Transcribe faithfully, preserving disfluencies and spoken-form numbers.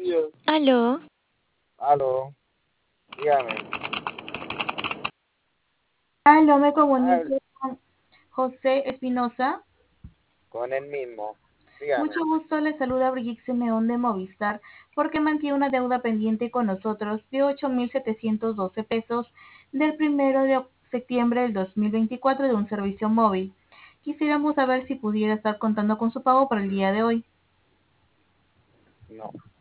Aló, Aló, dígame. aló, me Hable comunico con José Espinosa. con él mismo. Dígame. Mucho gusto, le saluda Brigitte Simeón de Movistar, porque mantiene una deuda pendiente con nosotros de ocho mil setecientos doce pesos del primero de oc- septiembre del dos mil veinticuatro de un servicio móvil. Quisiéramos saber si pudiera estar contando con su pago para el día de hoy. No.